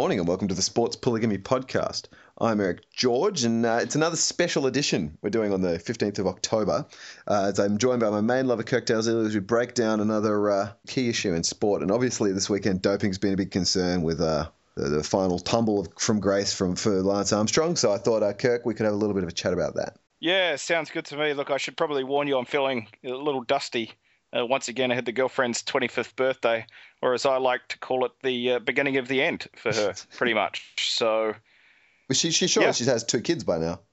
morning and welcome to the Sports Polygamy Podcast. I'm Eric George and it's another special edition we're doing on the 15th of October as I'm joined by my main lover Kirk Dalziel as we break down another key issue in sport. And obviously this weekend doping's been a big concern with the final tumble from grace for Lance Armstrong. So I thought, Kirk, we could have a little bit of a chat about that. Yeah, sounds good to me. Look, I should probably warn you I'm feeling a little dusty. Once again, I had the girlfriend's 25th birthday, or as I like to call it, the beginning of the end for her, pretty much. So, But she sure she has 2 kids by now.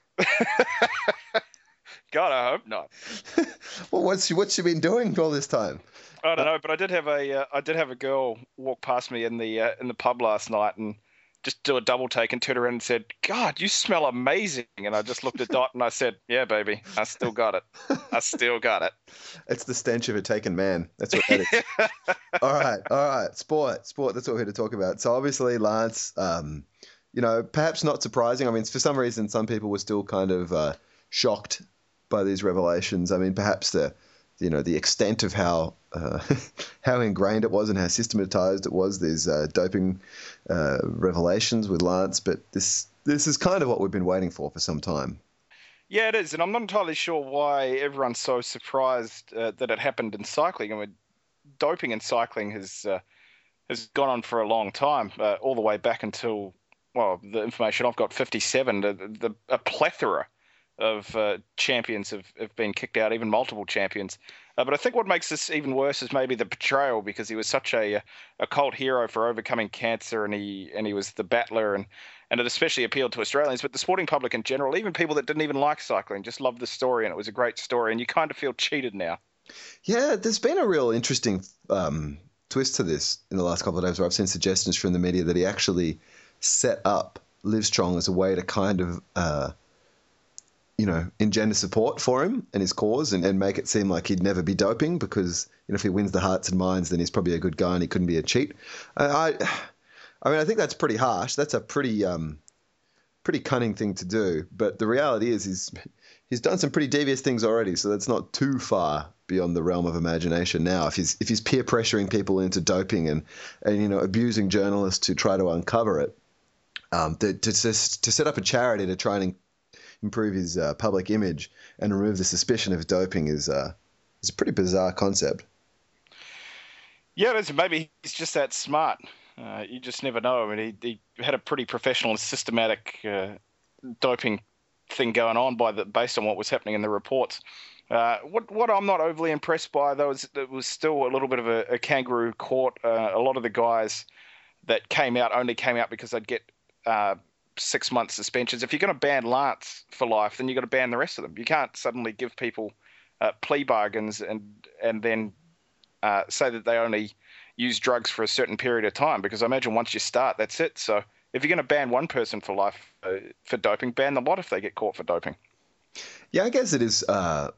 God, I hope not. Well, what's she been doing all this time? I don't know, but I did have a girl walk past me in the pub last night and just do a double take and turn around and said, "God, you smell amazing." And I just looked at Dot and I said, "Yeah, baby, I still got it. I still got it." It's the stench of a taken man. That's what that is. All right. Sport. That's what we're here to talk about. So obviously, Lance, perhaps not surprising. I mean, for some reason, some people were still kind of shocked by these revelations. I mean, perhaps the extent of how ingrained it was and how systematized it was, these doping revelations with Lance. But this is kind of what we've been waiting for some time. Yeah, it is. And I'm not entirely sure why everyone's so surprised that it happened in cycling. I mean, doping in cycling has gone on for a long time, all the way back until, well, the information I've got, 57, a plethora of champions have been kicked out, even multiple champions. But I think what makes this even worse is maybe the portrayal, because he was such a cult hero for overcoming cancer, and he was the battler, and it especially appealed to Australians, but the sporting public in general, even people that didn't even like cycling, just loved the story, and it was a great story, and you kind of feel cheated now. Yeah, there's been a real interesting twist to this in the last couple of days, where I've seen suggestions from the media that he actually set up Livestrong as a way to kind of engender support for him and his cause and make it seem like he'd never be doping because, if he wins the hearts and minds, then he's probably a good guy and he couldn't be a cheat. I mean, I think that's pretty harsh. That's a pretty cunning thing to do. But the reality is he's done some pretty devious things already, so that's not too far beyond the realm of imagination now. If he's peer pressuring people into doping and abusing journalists to try to uncover it, to set up a charity to try and improve his public image and remove the suspicion of doping is a pretty bizarre concept. Yeah, it is. Maybe he's just that smart. You just never know. I mean, he had a pretty professional and systematic doping thing going on based on what was happening in the reports. What I'm not overly impressed by, though, is it was still a little bit of a kangaroo court. A lot of the guys that only came out because they'd get 6 month suspensions. If you're going to ban Lance for life, then you've got to ban the rest of them. You can't suddenly give people plea bargains and then say that they only use drugs for a certain period of time, because I imagine once you start, that's it. So if you're going to ban one person for life for doping, ban the lot if they get caught for doping. Yeah, I guess it is I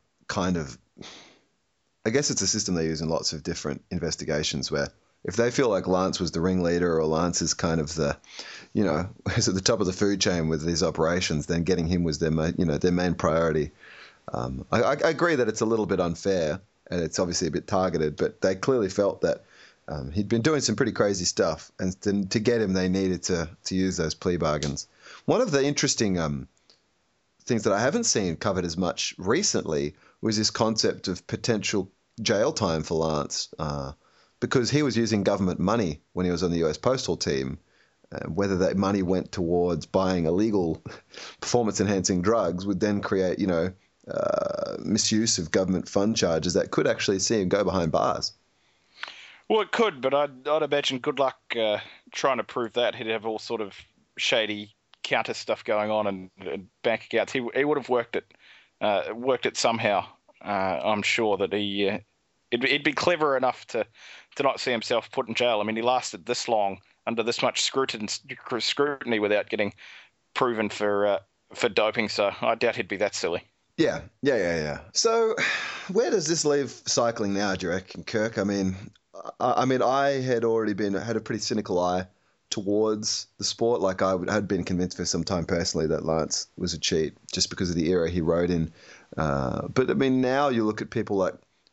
guess it's a system they use in lots of different investigations where if they feel like Lance was the ringleader or Lance is kind of the, is at the top of the food chain with these operations, then getting him was their main priority. I agree that it's a little bit unfair and it's obviously a bit targeted, but they clearly felt that he'd been doing some pretty crazy stuff, and to get him, they needed to use those plea bargains. One of the interesting things that I haven't seen covered as much recently was this concept of potential jail time for Lance, because he was using government money when he was on the US Postal team. Whether that money went towards buying illegal performance-enhancing drugs would then create, misuse of government fund charges that could actually see him go behind bars. Well, it could, but I'd imagine good luck trying to prove that. He'd have all sort of shady counter stuff going on and bank accounts. He would have worked it somehow. I'm sure that he'd be clever enough to not see himself put in jail. I mean, he lasted this long under this much scrutiny without getting proven for doping, so I doubt he'd be that silly. Yeah. So where does this leave cycling now, do you reckon, Kirk? I mean, I had already had a pretty cynical eye towards the sport. Like I had been convinced for some time personally that Lance was a cheat just because of the era he rode in. But I mean, now you look at people like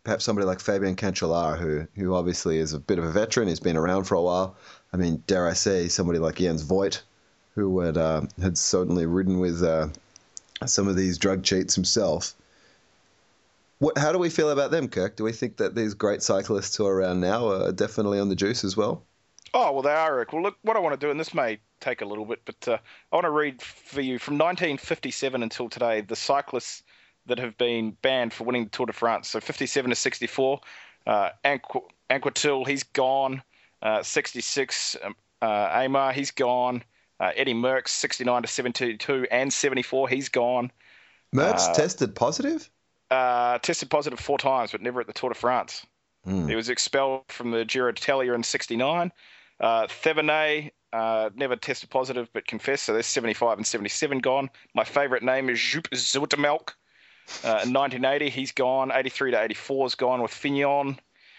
perhaps somebody like Fabian Cancellara, who obviously is a bit of a veteran, he's been around for a while. I mean, dare I say, somebody like Jens Voigt, who had certainly ridden with some of these drug cheats himself. How do we feel about them, Kirk? Do we think that these great cyclists who are around now are definitely on the juice as well? Oh, well, they are, Rick. Well, look, what I want to do, and this may take a little bit, but I want to read for you from 1957 until today, the cyclists that have been banned for winning the Tour de France. So 57 to 64, Anquetil, he's gone. 66, Amar, he's gone. Eddie Merckx, 69 to 72 and 74, he's gone. Merckx tested positive? Tested positive 4 times, but never at the Tour de France. He was expelled from the Giro d'Italia in 69. Thévenet never tested positive, but confessed, so there's 75 and 77 gone. My favourite name is Joop Zoetemelk. In 1980, he's gone. 83 to 84 is gone with Fignon.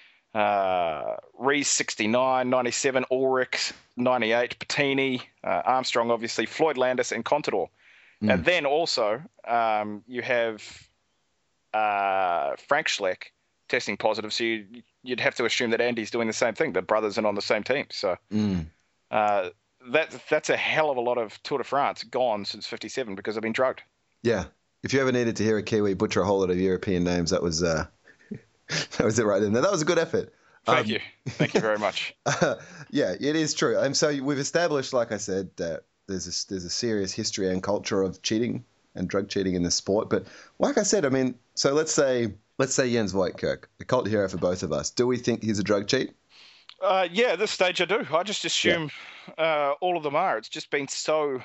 Rees 69, 97 Ulrich, 98 Bettini, Armstrong obviously, Floyd Landis and Contador. And then also you have Frank Schleck testing positive, so you'd have to assume that Andy's doing the same thing. The brothers are on the same team, so that's a hell of a lot of Tour de France gone since 57 because they've been drugged. Yeah, if you ever needed to hear a Kiwi butcher a whole lot of European names, that was that was it right in there. That was a good effort. Thank you very much. Yeah, it is true. And so we've established, like I said, that there's a serious history and culture of cheating and drug cheating in the sport. But like I said, I mean, so let's say Jens Voigt, Kirk, a cult hero for both of us. Do we think he's a drug cheat? Yeah, at this stage I do. I just assume all of them are. It's just been so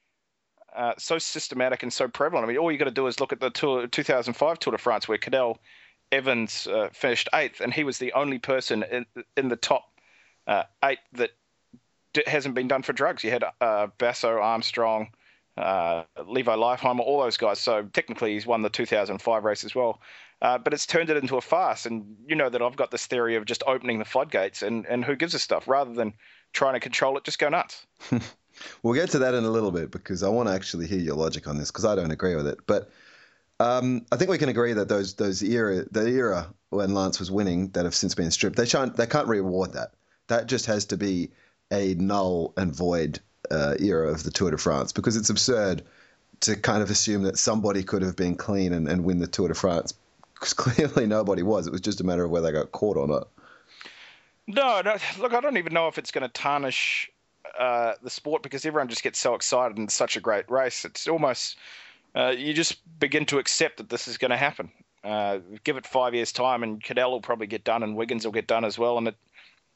systematic and so prevalent. I mean, all you got to do is look at the 2005 Tour de France where Cadel Evans finished 8th, and he was the only person in the top 8 that hasn't been done for drugs. You had Basso, Armstrong, Levi Leifheimer, all those guys. So technically he's won the 2005 race as well. But it's turned it into a farce. And you know that I've got this theory of just opening the floodgates and who gives a stuff rather than trying to control it, just go nuts. We'll get to that in a little bit because I want to actually hear your logic on this because I don't agree with it. But I think we can agree that the era when Lance was winning that have since been stripped, they can't reward that. That just has to be a null and void era of the Tour de France because it's absurd to kind of assume that somebody could have been clean and win the Tour de France because clearly nobody was. It was just a matter of whether they got caught or not. No, look, I don't even know if it's going to tarnish the sport because everyone just gets so excited and it's such a great race. It's almost you just begin to accept that this is going to happen. Give it 5 years' time and Cadel will probably get done and Wiggins will get done as well, and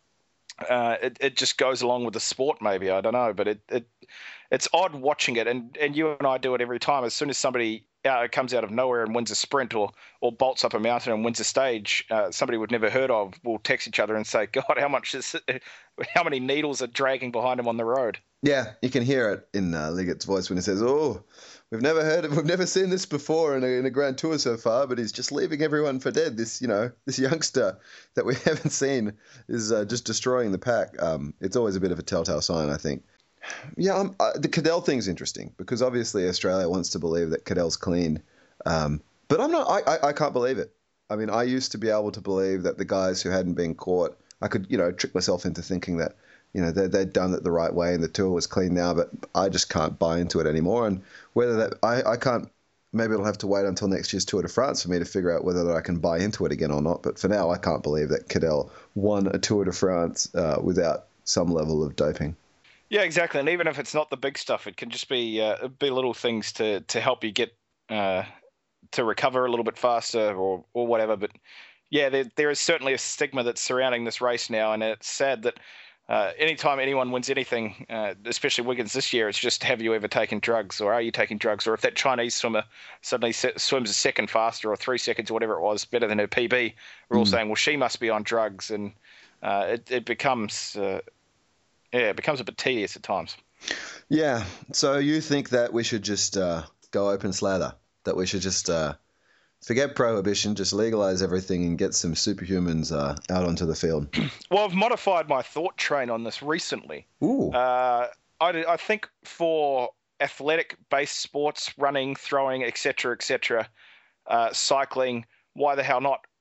it just goes along with the sport maybe. I don't know, but it's odd watching it, and you and I do it every time. As soon as somebody comes out of nowhere and wins a sprint or bolts up a mountain and wins a stage, somebody we've never heard of will text each other and say, God, how many needles are dragging behind him on the road? Yeah, you can hear it in Liggett's voice when he says, "Oh, we've never seen this before in a Grand Tour so far, but he's just leaving everyone for dead. This youngster that we haven't seen is just destroying the pack." It's always a bit of a telltale sign, I think. Yeah, the Cadel thing's interesting because obviously Australia wants to believe that Cadel's clean, but I'm not. I can't believe it. I mean, I used to be able to believe that the guys who hadn't been caught, I could trick myself into thinking that they'd done it the right way and the tour was clean now, but I just can't buy into it anymore. And whether that I can't. Maybe it'll have to wait until next year's Tour de France for me to figure out whether I can buy into it again or not. But for now, I can't believe that Cadel won a Tour de France without some level of doping. Yeah, exactly. And even if it's not the big stuff, it can just be little things to help you get to recover a little bit faster or whatever. But yeah, there is certainly a stigma that's surrounding this race now, and it's sad that anytime anyone wins anything, especially Wiggins this year, it's just, have you ever taken drugs, or are you taking drugs? Or if that Chinese swimmer suddenly swims a second faster or 3 seconds or whatever it was better than her PB, we're all saying, well, she must be on drugs, and it becomes a bit tedious at times. Yeah. So you think that we should just go open slather? That we should just forget prohibition, just legalize everything and get some superhumans out onto the field? Well, I've modified my thought train on this recently. Ooh. I think for athletic-based sports, running, throwing, etc., cycling, why the hell not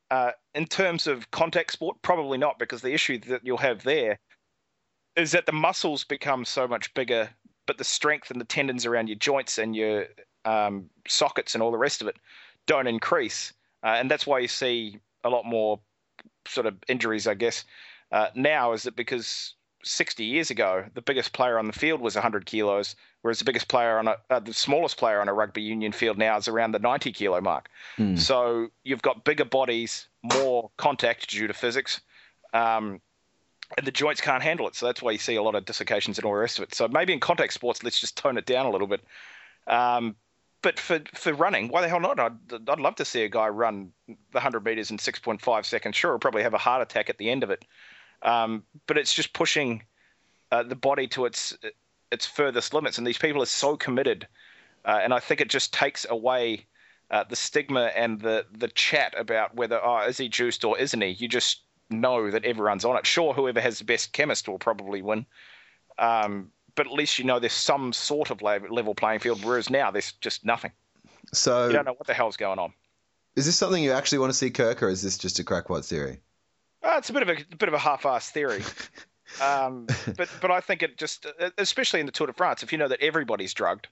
In terms of contact sport, probably not, because the issue that you'll have there is that the muscles become so much bigger, but the strength and the tendons around your joints and your sockets and all the rest of it don't increase. And that's why you see a lot more sort of injuries, I guess, now, is that because 60 years ago, the biggest player on the field was 100 kilos, whereas the biggest player the smallest player on a rugby union field now is around the 90 kilo mark. So you've got bigger bodies, more contact due to physics, and the joints can't handle it. So that's why you see a lot of dislocations and all the rest of it. So maybe in contact sports, let's just tone it down a little bit. But for running, why the hell not? I'd love to see a guy run the 100 meters in 6.5 seconds. Sure, he'll probably have a heart attack at the end of it. But it's just pushing the body to its furthest limits. And these people are so committed. And I think it just takes away the stigma and the chat about whether, is he juiced or isn't he? You just know that everyone's on it. Sure, whoever has the best chemist will probably win. But at least you know there's some sort of level playing field, whereas now there's just nothing. So you don't know what the hell's going on. Is this something you actually want to see, Kirk, or is this just a crackpot theory? It's a bit of a half-assed theory. But I think it just, especially in the Tour de France, if you know that everybody's drugged,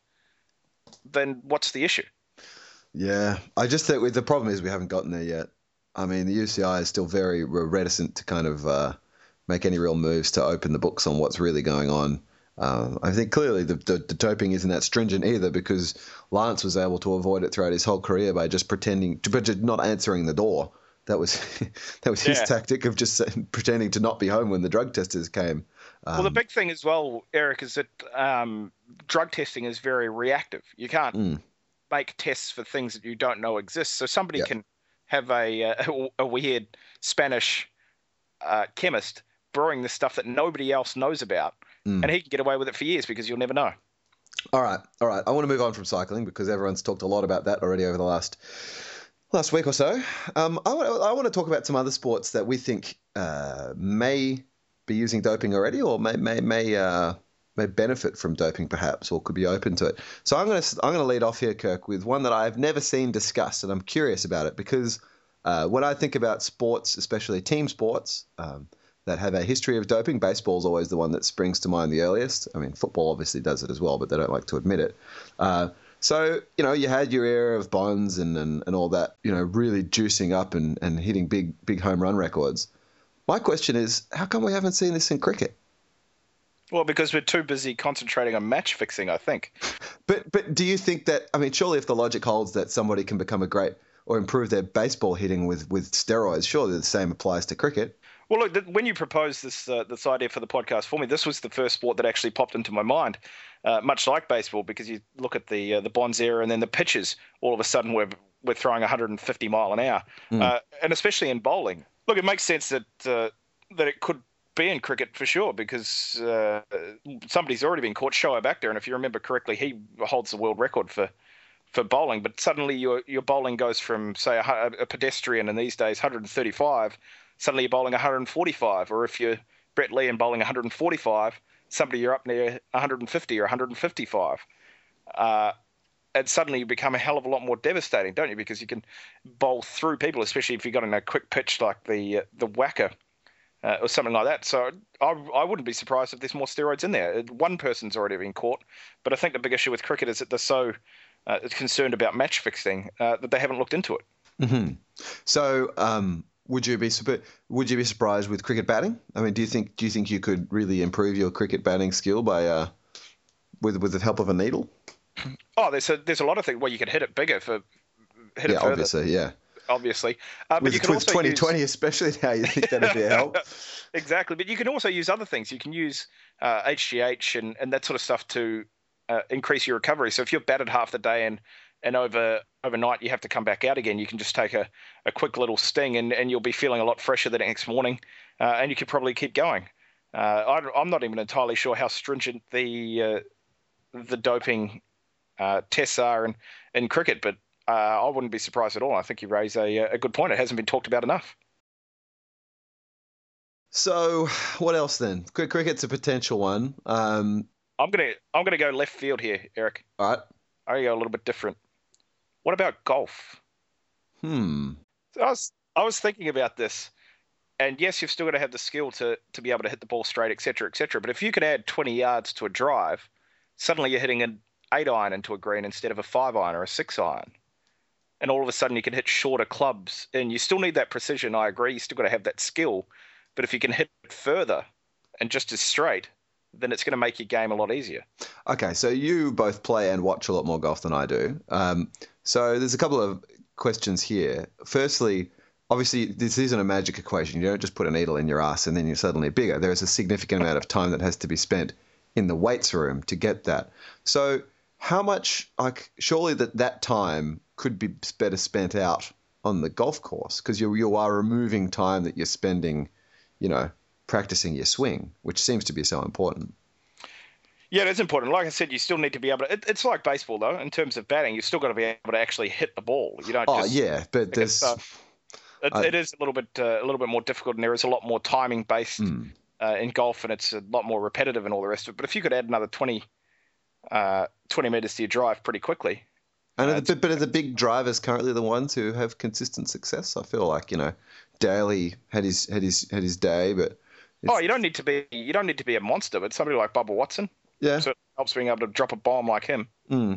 then what's the issue? Yeah, I just think the problem is we haven't gotten there yet. I mean, the UCI is still very reticent to kind of make any real moves to open the books on what's really going on. I think clearly the doping isn't that stringent either, because Lance was able to avoid it throughout his whole career by just not answering the door. That was his tactic of just pretending to not be home when the drug testers came. Well, the big thing as well, Eric, is that drug testing is very reactive. You can't make tests for things that you don't know exist. So somebody can have a weird Spanish chemist brewing the stuff that nobody else knows about, and he can get away with it for years because you'll never know. All right. I want to move on from cycling because everyone's talked a lot about that already over the last week or so. I want to talk about some other sports that we think may be using doping already, or may benefit from doping perhaps, or could be open to it. So I'm going to lead off here, Kirk, with one that I've never seen discussed, and I'm curious about it because when I think about sports, especially team sports, that have a history of doping, baseball is always the one that springs to mind the earliest. I mean, football obviously does it as well, but they don't like to admit it. So, you had your era of Bonds and all that, really juicing up and hitting big home run records. My question is, how come we haven't seen this in cricket? Well, because we're too busy concentrating on match fixing, I think. But do you think that, I mean, surely if the logic holds that somebody can become a great or improve their baseball hitting with steroids, surely the same applies to cricket. Well, look, when you proposed this idea for the podcast for me, this was the first sport that actually popped into my mind, much like baseball, because you look at the Bonds era and then the pitches, all of a sudden we're throwing 150 mile an hour, and especially in bowling. Look, it makes sense that it could be in cricket for sure, because somebody's already been caught, Shoaib Akhtar, and if you remember correctly, he holds the world record for bowling. But suddenly your bowling goes from, say, a pedestrian in these days 135. Suddenly you're bowling 145, or if you're Brett Lee and bowling 145, somebody you're up near 150 or 155. And suddenly you become a hell of a lot more devastating, don't you? Because you can bowl through people, especially if you've got in a quick pitch like the whacker or something like that. So I wouldn't be surprised if there's more steroids in there. One person's already been caught, but I think the big issue with cricket is that they're so concerned about match fixing that they haven't looked into it. Mm-hmm. So would you be surprised with cricket batting? I mean, do you think you could really improve your cricket batting skill by with the help of a needle? Oh, there's a lot of things. Well, you could hit it bigger it further. Obviously. With 2020 especially now, you think that'd be a help? Exactly. But you can also use other things. You can use HGH and that sort of stuff to increase your recovery. So if you're batted half the day and overnight you have to come back out again, you can just take a quick little sting and you'll be feeling a lot fresher the next morning, and you could probably keep going. I'm not even entirely sure how stringent the doping tests are in cricket, but I wouldn't be surprised at all. I think you raise a good point. It hasn't been talked about enough. So what else then? Cricket's a potential one. I'm gonna go left field here, Eric. All right. I'm gonna go a little bit different. What about golf? So I was I was thinking about this, and yes, you've still got to have the skill to be able to hit the ball straight, etc., etc. But if you could add 20 yards to a drive, suddenly you're hitting an 8 iron into a green instead of a 5 iron or a 6 iron. And all of a sudden you can hit shorter clubs. And you still need that precision, I agree. You still got to have that skill. But if you can hit it further and just as straight, then it's going to make your game a lot easier. Okay, so you both play and watch a lot more golf than I do. So there's a couple of questions here. Firstly, obviously, this isn't a magic equation. You don't just put a needle in your ass and then you're suddenly bigger. There is a significant amount of time that has to be spent in the weights room to get that. So how much, like, surely that time could be better spent out on the golf course, because you are removing time that you're spending, practicing your swing, which seems to be so important. Yeah, it is important. Like I said, you still need to be able to. It's like baseball, though. In terms of batting, you've still got to be able to actually hit the ball. You don't. Oh yeah, but there's. It is a little bit more difficult, and there is a lot more timing based in golf, and it's a lot more repetitive and all the rest of it. But if you could add another 20 meters to your drive pretty quickly. And but are the big drivers currently the ones who have consistent success? I feel like Daly had his day, but you don't need to be a monster, but somebody like Bubba Watson, so it helps being able to drop a bomb like him.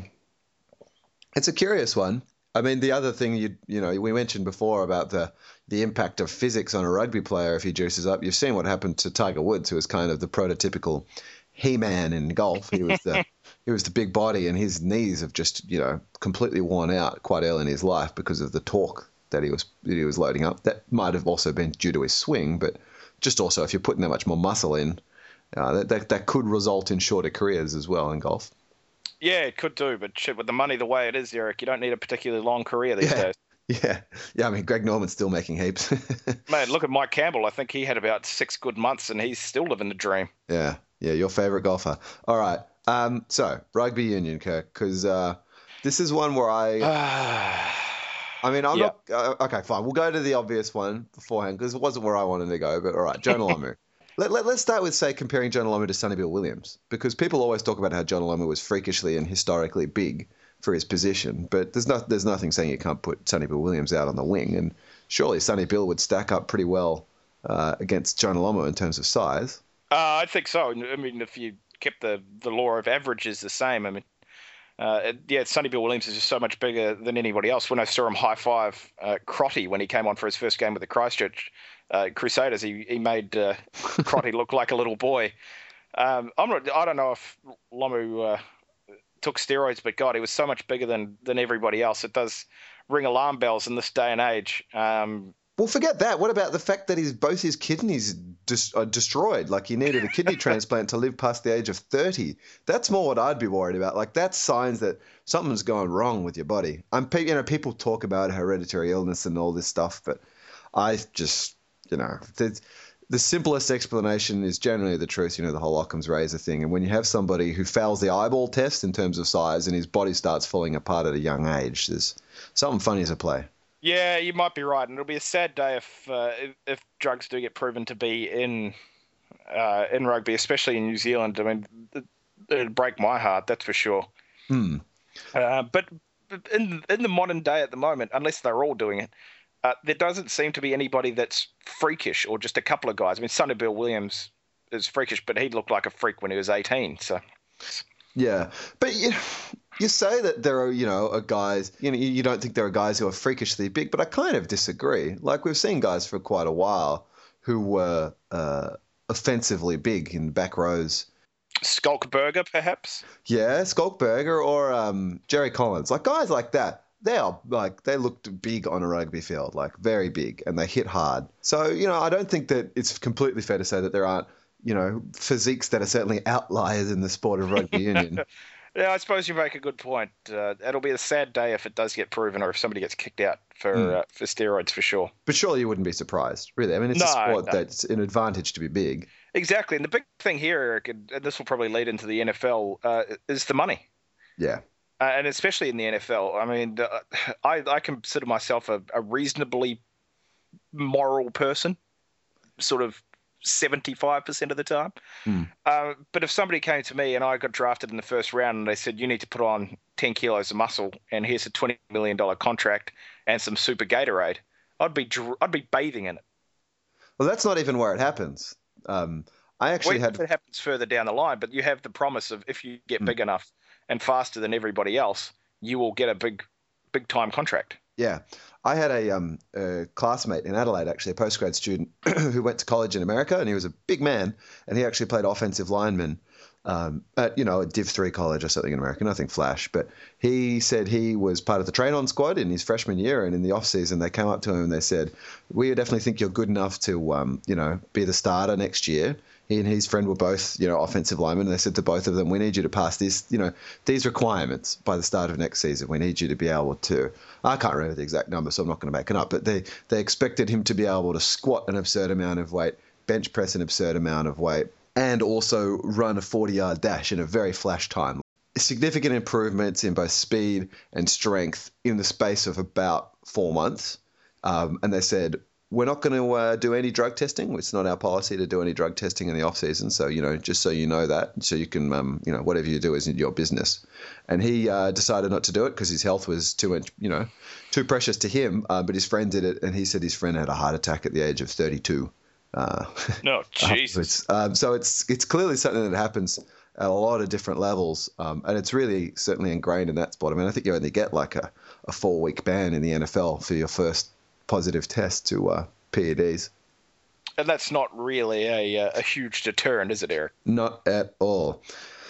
It's a curious one. I mean, the other thing we mentioned before about the impact of physics on a rugby player if he juices up. You've seen what happened to Tiger Woods, who was kind of the prototypical He-Man in golf. He was the big body, and his knees have just completely worn out quite early in his life because of the torque that he was loading up. That might have also been due to his swing, but just also if you're putting that much more muscle in, that could result in shorter careers as well in golf. Yeah, it could do, but shit, with the money the way it is, Eric, you don't need a particularly long career these days. Yeah. I mean, Greg Norman's still making heaps. Man, look at Mike Campbell. I think he had about 6 good months, and he's still living the dream. Yeah, your favorite golfer. All right. So rugby union, Kirk, because this is one where I mean, I'm not. Okay, fine. We'll go to the obvious one beforehand because it wasn't where I wanted to go. But all right, Jonah Lomu. Let's start with, say, comparing Jonah Lomu to Sonny Bill Williams, because people always talk about how Jonah Lomu was freakishly and historically big for his position, but there's nothing saying you can't put Sonny Bill Williams out on the wing, and surely Sonny Bill would stack up pretty well against Jonah Lomu in terms of size. I think so. I mean, if you kept the law of averages the same, I mean, Sonny Bill Williams is just so much bigger than anybody else. When I saw him high five Crotty when he came on for his first game with the Christchurch Crusaders, he made Crotty look like a little boy. I don't know if Lomu took steroids, but God, he was so much bigger than everybody else. It does ring alarm bells in this day and age. Well, forget that. What about the fact that both his kidneys are destroyed? Like, he needed a kidney transplant to live past the age of 30. That's more what I'd be worried about. Like, that's signs that something's going wrong with your body. People talk about hereditary illness and all this stuff, but I just, the simplest explanation is generally the truth. The whole Occam's razor thing. And when you have somebody who fails the eyeball test in terms of size and his body starts falling apart at a young age, there's something funny to play. Yeah, you might be right, and it'll be a sad day if drugs do get proven to be in rugby, especially in New Zealand. I mean, it'd break my heart, that's for sure. But in the modern day at the moment, unless they're all doing it, there doesn't seem to be anybody that's freakish, or just a couple of guys. I mean, Sonny Bill Williams is freakish, but he looked like a freak when he was 18. So, yeah, but you say that there are, guys. You don't think there are guys who are freakishly big, but I kind of disagree. Like, we've seen guys for quite a while who were offensively big in back rows. Skulkberger, perhaps. Yeah, Skulkberger or Jerry Collins, like guys like that. They looked big on a rugby field, like very big, and they hit hard. So, I don't think that it's completely fair to say that there aren't, physiques that are certainly outliers in the sport of rugby union. Yeah, I suppose you make a good point. It'll be a sad day if it does get proven, or if somebody gets kicked out for steroids, for sure. But surely you wouldn't be surprised, really. I mean, it's a sport that's an advantage to be big. Exactly. And the big thing here, Eric, and this will probably lead into the NFL, is the money. Yeah. And especially in the NFL. I mean, I consider myself a reasonably moral person, sort of 75% of the time. But if somebody came to me and I got drafted in the first round and they said, you need to put on 10 kilos of muscle and here's a $20 million contract and some super Gatorade, I'd be bathing in it. Well, that's not even where it happens. I actually If it happens further down the line, but you have the promise of if you get big enough and faster than everybody else, you will get a big time contract. Yeah. I had a classmate in Adelaide, actually, a postgrad student who went to college in America, and he was a big man, and he actually played offensive lineman at, a Div 3 college or something in America, nothing flash. But he said he was part of the train-on squad in his freshman year, and in the off-season they came up to him and they said, we definitely think you're good enough to, be the starter next year. He and his friend were both, offensive linemen. And they said to both of them, we need you to pass these requirements by the start of next season. We need you to be able to, I can't remember the exact number, so I'm not going to make it up, but they expected him to be able to squat an absurd amount of weight, bench press an absurd amount of weight, and also run a 40-yard dash in a very flash time. Significant improvements in both speed and strength in the space of about 4 months. And they said, we're not going to do any drug testing. It's not our policy to do any drug testing in the off season. So, just so you know that, so you can, whatever you do is your business. And he decided not to do it because his health was too precious to him. But his friend did it, and he said his friend had a heart attack at the age of 32. No, Jesus. So it's clearly something that happens at a lot of different levels, and it's really certainly ingrained in that sport. I mean, I think you only get like a 4-week ban in the NFL for your first positive test to PEDs. And that's not really a huge deterrent, is it, Eric? Not at all.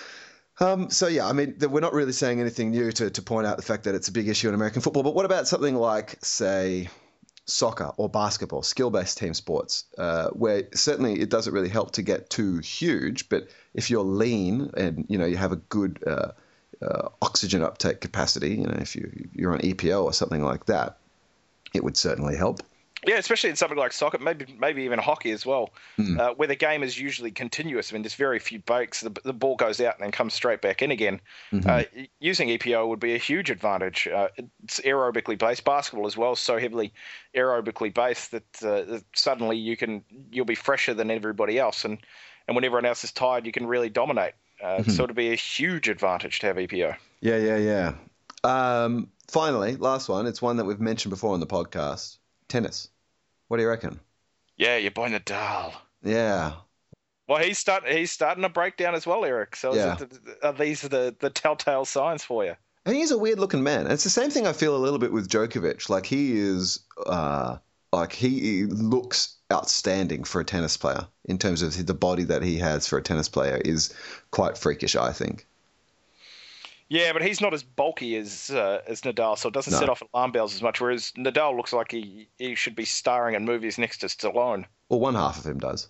So, yeah, I mean, we're not really saying anything new to point out the fact that it's a big issue in American football. But what about something like, say, soccer or basketball, skill-based team sports, where certainly it doesn't really help to get too huge, but if you're lean and, you have a good oxygen uptake capacity, if you're on EPO or something like that, it would certainly help. Yeah, especially in something like soccer, maybe even hockey as well, where the game is usually continuous. I mean, there's very few breaks. The ball goes out and then comes straight back in again. Mm-hmm. Using EPO would be a huge advantage. It's aerobically based. Basketball as well is so heavily aerobically based that suddenly you'll be fresher than everybody else, and when everyone else is tired, you can really dominate. So it'd be a huge advantage to have EPO. Yeah. Finally, last one. It's one that we've mentioned before on the podcast. Tennis. What do you reckon? Yeah, your boy Nadal. Yeah. Well, he's starting to break down as well, Eric. So are these the telltale signs for you? And he's a weird looking man. It's the same thing I feel a little bit with Djokovic. Like he is, he looks outstanding for a tennis player in terms of the body that he has for a tennis player is quite freakish, I think. Yeah, but he's not as bulky as Nadal, so it doesn't set off alarm bells as much. Whereas Nadal looks like he should be starring in movies next to Stallone. Well, one half of him does.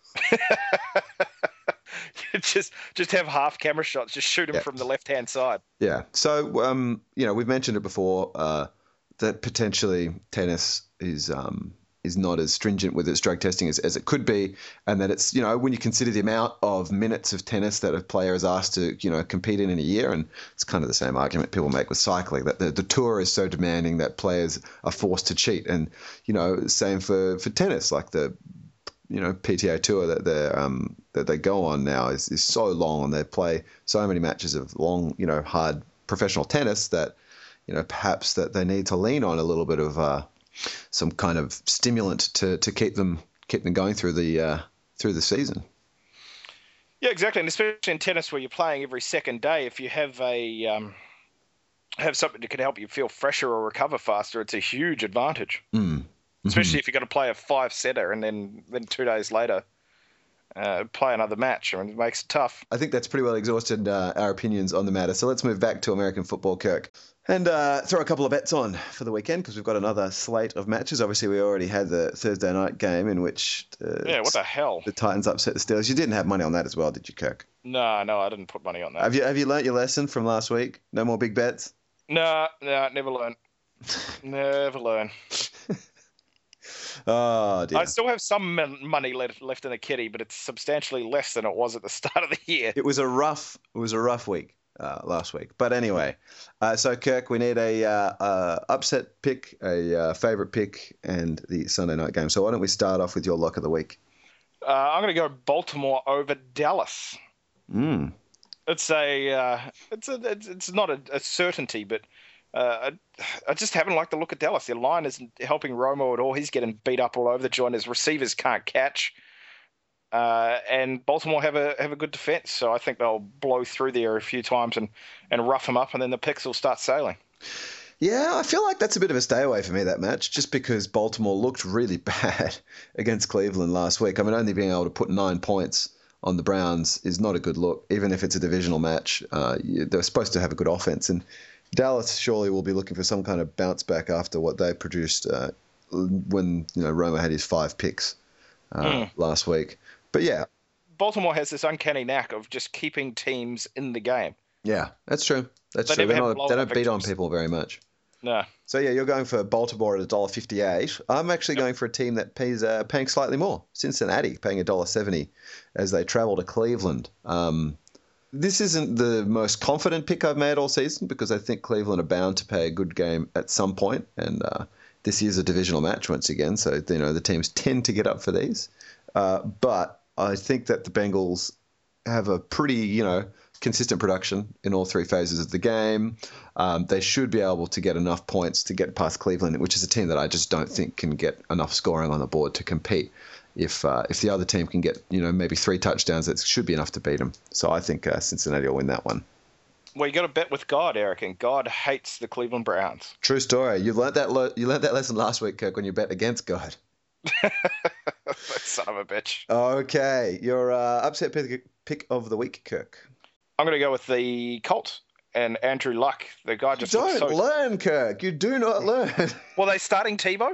just have half camera shots. Just shoot him from the left-hand side. Yeah. So, we've mentioned it before that potentially tennis is not as stringent with its drug testing as it could be, and that it's, when you consider the amount of minutes of tennis that a player is asked to, compete in a year, and it's kind of the same argument people make with cycling, that the tour is so demanding that players are forced to cheat. And, same for tennis, like the, PTA tour that they go on now is so long, and they play so many matches of long, hard professional tennis that, perhaps that they need to lean on a little bit of some kind of stimulant to keep them going through the season. Yeah, exactly, and especially in tennis where you're playing every second day, if you have have something that can help you feel fresher or recover faster, it's a huge advantage. Mm. Especially if you're going to play a 5-setter and then 2 days later play another match. I mean, it makes it tough. I think that's pretty well exhausted our opinions on the matter. So let's move back to American football, Kirk, and throw a couple of bets on for the weekend because we've got another slate of matches. Obviously, we already had the Thursday night game in which what the hell? The Titans upset the Steelers. You didn't have money on that as well, did you, Kirk? No, I didn't put money on that. Have you learnt your lesson from last week? No more big bets? No, never learn. Never learn. Oh, dear. I still have some money left in the kitty, but it's substantially less than it was at the start of the year. It was a rough week last week. But anyway, so Kirk, we need a upset pick, a favourite pick, and the Sunday night game. So why don't we start off with your lock of the week? I'm going to go Baltimore over Dallas. Mm. It's not a certainty, but I just haven't liked the look of Dallas. Their line isn't helping Romo at all. He's getting beat up all over the joint. His receivers can't catch. And Baltimore have a good defense, so I think they'll blow through there a few times and rough them up, and then the picks will start sailing. Yeah, I feel like that's a bit of a stay away for me, that match, just because Baltimore looked really bad against Cleveland last week. I mean, only being able to put 9 points on the Browns is not a good look, even if it's a divisional match. They're supposed to have a good offense, and Dallas surely will be looking for some kind of bounce back after what they produced when Romo had his 5 picks last week. But yeah, Baltimore has this uncanny knack of just keeping teams in the game. Yeah, that's true. That's true. They don't beat on people very much. No. So yeah, you're going for Baltimore at $1.58. I'm actually going for a team that pays paying slightly more. Cincinnati paying $1.70 as they travel to Cleveland. This isn't the most confident pick I've made all season because I think Cleveland are bound to pay a good game at some point, and this is a divisional match once again. So the teams tend to get up for these, but I think that the Bengals have a pretty consistent production in all 3 phases of the game. They should be able to get enough points to get past Cleveland, which is a team that I just don't think can get enough scoring on the board to compete. If the other team can get maybe 3 touchdowns, that should be enough to beat them. So I think Cincinnati will win that one. Well, you got to bet with God, Eric, and God hates the Cleveland Browns. True story. You learned that lesson last week, Kirk, when you bet against God. Son of a bitch. Okay, your upset pick of the week, Kirk. I'm going to go with the Colts and Andrew Luck. The guy just learn, Kirk. You do not learn. Well, they starting Tebow?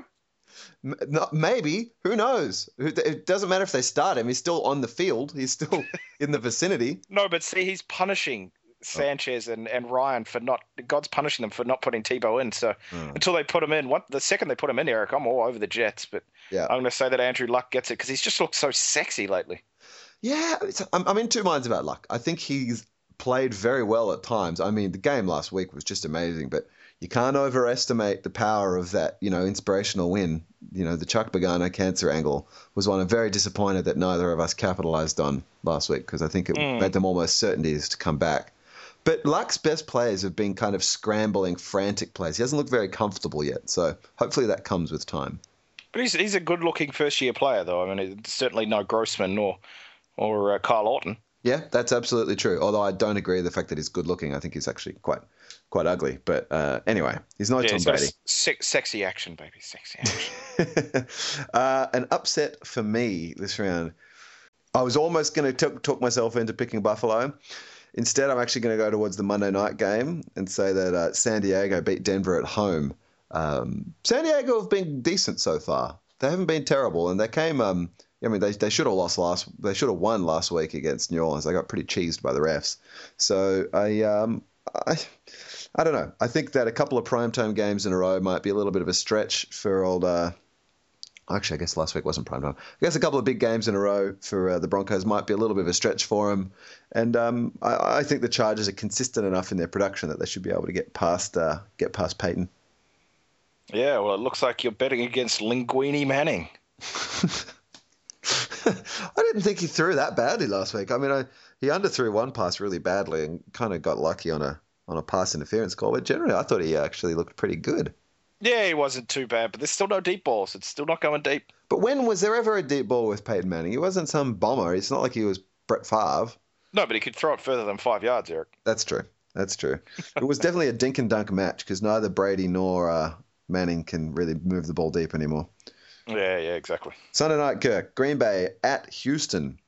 Maybe. Who knows? It doesn't matter if they start him. He's still on the field. He's still in the vicinity. No, but see, he's punishing Sanchez and Ryan for not. God's punishing them for not putting Tebow in. So until they put him in, the second they put him in, Eric, I'm all over the Jets. But yeah, I'm going to say that Andrew Luck gets it because he's just looked so sexy lately. Yeah, I'm in 2 minds about Luck. I think he's played very well at times. I mean, the game last week was just amazing, but you can't overestimate the power of that, inspirational win. The Chuck Pagano cancer angle was one I'm very disappointed that neither of us capitalized on last week because I think it made them almost certainties to come back. But Luck's best plays have been kind of scrambling, frantic plays. He hasn't looked very comfortable yet, so hopefully that comes with time. But he's a good-looking first-year player, though. I mean, it's certainly no Grossman or Kyle Orton. Yeah, that's absolutely true. Although I don't agree with the fact that he's good looking. I think he's actually quite ugly. But anyway, he's not Tom Brady. Sexy action, baby. Sexy action. An upset for me this round. I was almost going to talk myself into picking Buffalo. Instead, I'm actually going to go towards the Monday night game and say that San Diego beat Denver at home. San Diego have been decent so far. They haven't been terrible, and they came. They should have They should have won last week against New Orleans. They got pretty cheesed by the refs. So I don't know. I think that a couple of primetime games in a row might be a little bit of a stretch for old. Actually, I guess last week wasn't primetime. I guess a couple of big games in a row for the Broncos might be a little bit of a stretch for them. And I think the Chargers are consistent enough in their production that they should be able to get past Peyton. Yeah, well, it looks like you're betting against Linguini Manning. I didn't think he threw that badly last week. I mean, he underthrew one pass really badly and kind of got lucky on a pass interference call. But generally, I thought he actually looked pretty good. Yeah, he wasn't too bad, but there's still no deep balls. It's still not going deep. But when was there ever a deep ball with Peyton Manning? He wasn't some bomber. It's not like he was Brett Favre. No, but he could throw it further than 5 yards, Eric. That's true. It was definitely a dink and dunk match because neither Brady nor Manning can really move the ball deep anymore. Yeah, exactly. Sunday night, Kirk. Green Bay at Houston.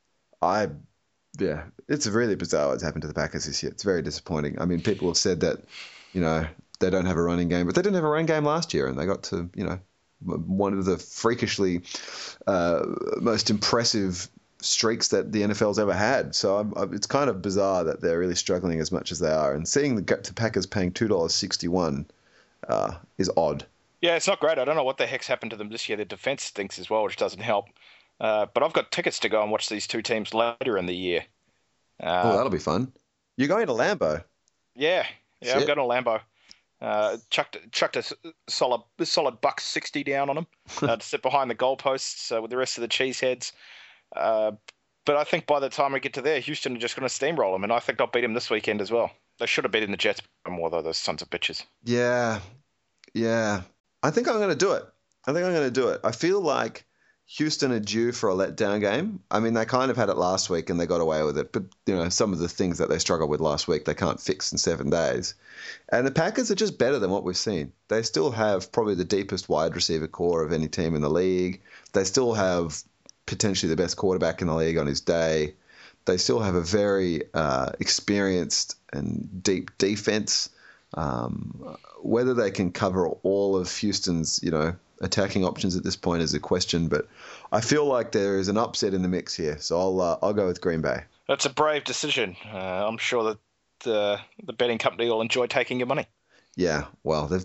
It's really bizarre what's happened to the Packers this year. It's very disappointing. I mean, people have said that, they don't have a running game, but they didn't have a running game last year, and they got to, one of the freakishly most impressive streaks that the NFL's ever had. So it's kind of bizarre that they're really struggling as much as they are. And seeing the Packers paying $2.61 is odd. Yeah, it's not great. I don't know what the heck's happened to them this year. Their defense stinks as well, which doesn't help. But I've got tickets to go and watch these two teams later in the year. That'll be fun. You're going to Lambeau? Yeah, I'm going to Lambeau. Chucked a solid $1.60 down on them to sit behind the goalposts with the rest of the cheeseheads. But I think by the time we get to there, Houston are just going to steamroll them, and I think they'll beat them this weekend as well. They should have beaten the Jets more, though, those sons of bitches. Yeah. I think I'm going to do it. I feel like Houston are due for a letdown game. I mean, they kind of had it last week and they got away with it. But, some of the things that they struggled with last week, they can't fix in 7 days. And the Packers are just better than what we've seen. They still have probably the deepest wide receiver core of any team in the league. They still have potentially the best quarterback in the league on his day. They still have a very experienced and deep defense. Whether they can cover all of Houston's, attacking options at this point is a question, but I feel like there is an upset in the mix here, so I'll go with Green Bay. That's a brave decision. I'm sure that the betting company will enjoy taking your money. Yeah, well, they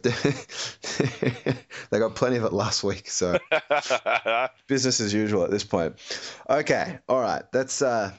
got plenty of it last week, so business as usual at this point. Okay, all right, that's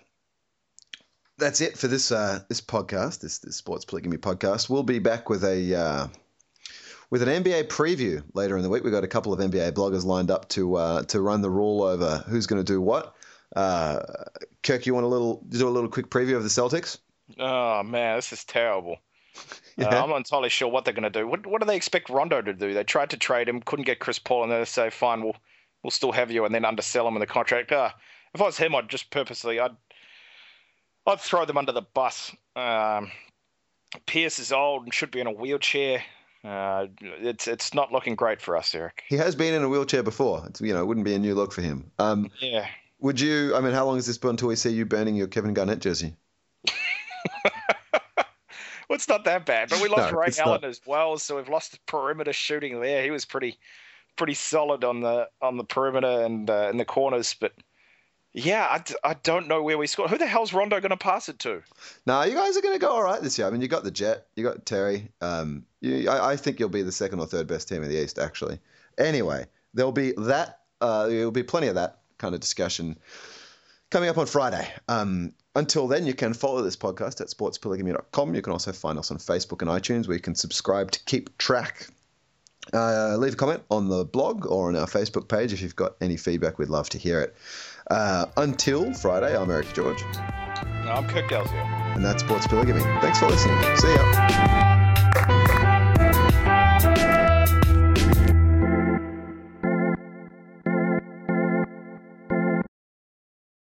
it for this podcast, this Sports Polygamy podcast. We'll be back with with an NBA preview later in the week. We've got a couple of NBA bloggers lined up to run the rule over who's going to do what. Kirk, you want to do a little quick preview of the Celtics? Oh, man, this is terrible. Yeah. I'm not entirely sure what they're going to do. What do they expect Rondo to do? They tried to trade him, couldn't get Chris Paul, and then they say, fine, we'll still have you, and then undersell him in the contract. If I was him, I'd just purposely, I'd throw them under the bus. Pierce is old and should be in a wheelchair. It's not looking great for us, Eric. He has been in a wheelchair before. It wouldn't be a new look for him. Yeah. Would you? I mean, how long has this been until we see you burning your Kevin Garnett jersey? Well, it's not that bad, but we lost Ray Allen not. as well, so we've lost perimeter shooting there. He was pretty solid on the perimeter and in the corners, but yeah, I don't know where we score. Who the hell's Rondo going to pass it to? No, you guys are going to go all right this year. I mean, you got the Jet, you got Terry. I think you'll be the second or third best team in the East, actually. Anyway, there'll be plenty of that kind of discussion coming up on Friday. Until then, you can follow this podcast at sportspolygamy.com. You can also find us on Facebook and iTunes, where you can subscribe to keep track. Leave a comment on the blog or on our Facebook page if you've got any feedback. We'd love to hear it. Until Friday, I'm Eric George. I'm Kirk Dalziel. And that's Sports Polygamy. Thanks for listening. See ya.